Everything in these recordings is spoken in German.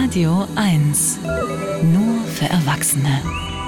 Radio 1. Nur für Erwachsene.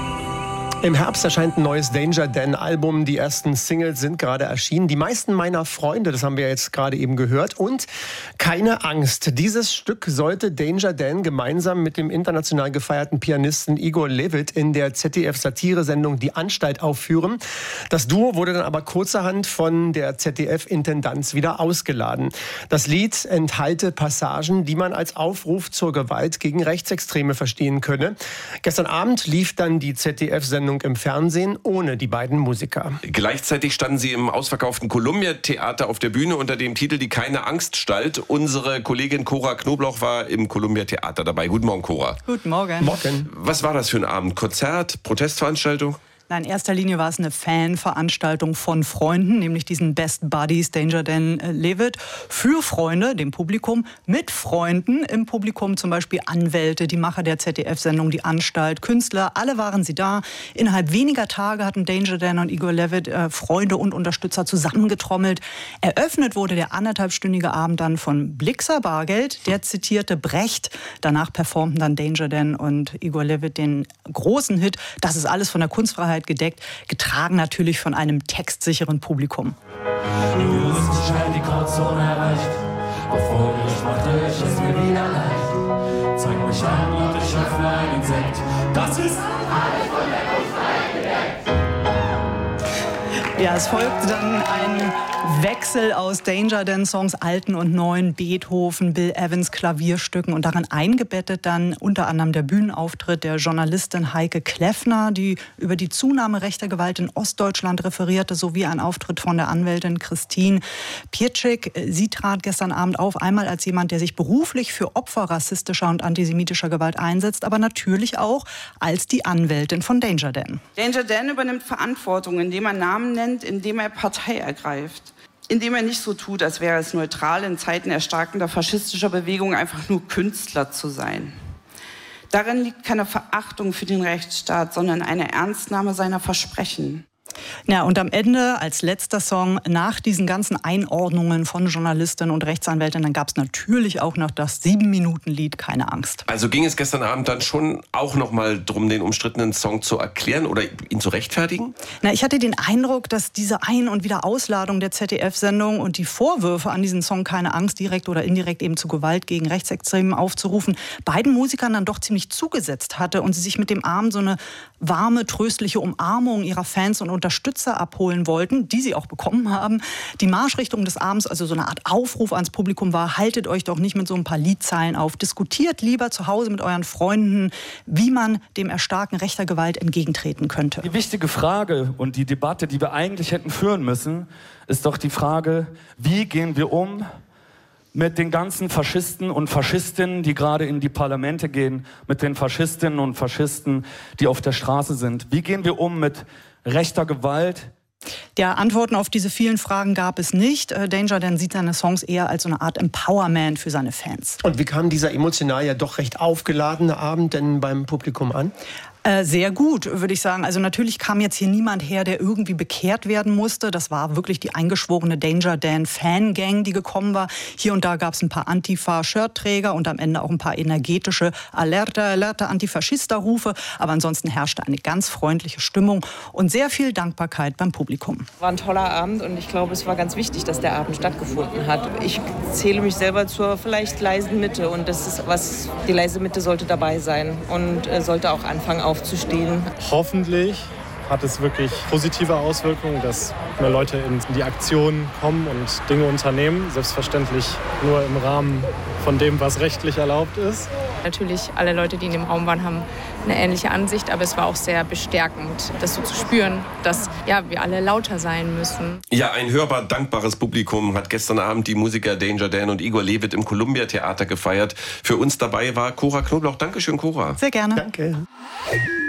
Im Herbst erscheint ein neues Danger Dan-Album. Die ersten Singles sind gerade erschienen. Die meisten meiner Freunde, das haben wir jetzt gerade eben gehört. Und keine Angst. Dieses Stück sollte Danger Dan gemeinsam mit dem international gefeierten Pianisten Igor Levit in der ZDF-Satiresendung Die Anstalt aufführen. Das Duo wurde dann aber kurzerhand von der ZDF-Intendanz wieder ausgeladen. Das Lied enthalte Passagen, die man als Aufruf zur Gewalt gegen Rechtsextreme verstehen könne. Gestern Abend lief dann die ZDF-Sendung im Fernsehen ohne die beiden Musiker. Gleichzeitig standen sie im ausverkauften Columbia-Theater auf der Bühne unter dem Titel Die keine Angst Stalt. Unsere Kollegin Cora Knoblauch war im Columbia-Theater dabei. Guten Morgen, Cora. Guten Morgen. Morgen. Was war das für ein Abend? Konzert? Protestveranstaltung? In erster Linie war es eine Fanveranstaltung von Freunden, nämlich diesen Best Buddies Danger Dan Levit. Für Freunde, dem Publikum, mit Freunden im Publikum, zum Beispiel Anwälte, die Macher der ZDF-Sendung Die Anstalt, Künstler, alle waren sie da. Innerhalb weniger Tage hatten Danger Dan und Igor Levit Freunde und Unterstützer zusammengetrommelt. Eröffnet wurde der anderthalbstündige Abend dann von Blixer Bargeld, der zitierte Brecht. Danach performten dann Danger Dan und Igor Levit den großen Hit Das ist alles von der Kunstfreiheit gedeckt, getragen natürlich von einem textsicheren Publikum. Juristisch schnell die Grauzone erreicht. Auf Vorgericht machte ich es mir wieder leicht. Zeig mich an und ich öffne ein Insekt. Das ist alles von der Kunstfreiheit gedeckt. Ja, es folgte dann ein Wechsel aus Danger Dan-Songs, alten und neuen, Beethoven, Bill Evans Klavierstücken und darin eingebettet dann unter anderem der Bühnenauftritt der Journalistin Heike Kleffner, die über die Zunahme rechter Gewalt in Ostdeutschland referierte, sowie ein Auftritt von der Anwältin Christine Pietschik. Sie trat gestern Abend auf, einmal als jemand, der sich beruflich für Opfer rassistischer und antisemitischer Gewalt einsetzt, aber natürlich auch als die Anwältin von Danger Dan. Danger Dan übernimmt Verantwortung, indem er Namen nennt, indem er Partei ergreift. Indem er nicht so tut, als wäre es neutral, in Zeiten erstarkender faschistischer Bewegung einfach nur Künstler zu sein. Darin liegt keine Verachtung für den Rechtsstaat, sondern eine Ernstnahme seiner Versprechen. Ja, und am Ende, als letzter Song, nach diesen ganzen Einordnungen von Journalistinnen und Rechtsanwältinnen, gab es natürlich auch noch das 7-Minuten-Lied Keine Angst. Also ging es gestern Abend dann schon auch noch mal darum, den umstrittenen Song zu erklären oder ihn zu rechtfertigen? Ich hatte den Eindruck, dass diese Ein- und Wiederausladung der ZDF-Sendung und die Vorwürfe an diesen Song Keine Angst, direkt oder indirekt eben zu Gewalt gegen Rechtsextremen aufzurufen, beiden Musikern dann doch ziemlich zugesetzt hatte und sie sich mit dem Abend so eine warme, tröstliche Umarmung ihrer Fans und Unterstützer abholen wollten, die sie auch bekommen haben. Die Marschrichtung des Abends, also so eine Art Aufruf ans Publikum war, haltet euch doch nicht mit so ein paar Liedzeilen auf. Diskutiert lieber zu Hause mit euren Freunden, wie man dem Erstarken rechter Gewalt entgegentreten könnte. Die wichtige Frage und die Debatte, die wir eigentlich hätten führen müssen, ist doch die Frage, wie gehen wir um mit den ganzen Faschisten und Faschistinnen, die gerade in die Parlamente gehen, mit den Faschistinnen und Faschisten, die auf der Straße sind. Wie gehen wir um mit rechter Gewalt? Ja, Antworten auf diese vielen Fragen gab es nicht. Danger Dan sieht seine Songs eher als so eine Art Empowerment für seine Fans. Und wie kam dieser emotional ja doch recht aufgeladene Abend denn beim Publikum an? Sehr gut, würde ich sagen. Also natürlich kam jetzt hier niemand her, der irgendwie bekehrt werden musste. Das war wirklich die eingeschworene Danger Dan Fangang, die gekommen war. Hier und da gab es ein paar Antifa-Shirtträger und am Ende auch ein paar energetische Alerta, Alerta, Antifaschista-Rufe. Aber ansonsten herrschte eine ganz freundliche Stimmung und sehr viel Dankbarkeit beim Publikum. War ein toller Abend und ich glaube, es war ganz wichtig, dass der Abend stattgefunden hat. Ich zähle mich selber zur vielleicht leisen Mitte und das ist was, die leise Mitte sollte dabei sein und sollte auch anfangen aufzustehen. Hoffentlich hat es wirklich positive Auswirkungen, dass mehr Leute in die Aktion kommen und Dinge unternehmen. Selbstverständlich nur im Rahmen von dem, was rechtlich erlaubt ist. Natürlich, alle Leute, die in dem Raum waren, haben eine ähnliche Ansicht, aber es war auch sehr bestärkend, das so zu spüren, dass wir alle lauter sein müssen. Ja, ein hörbar dankbares Publikum hat gestern Abend die Musiker Danger Dan und Igor Levit im Columbia-Theater gefeiert. Für uns dabei war Cora Knoblauch. Dankeschön, Cora. Sehr gerne. Danke.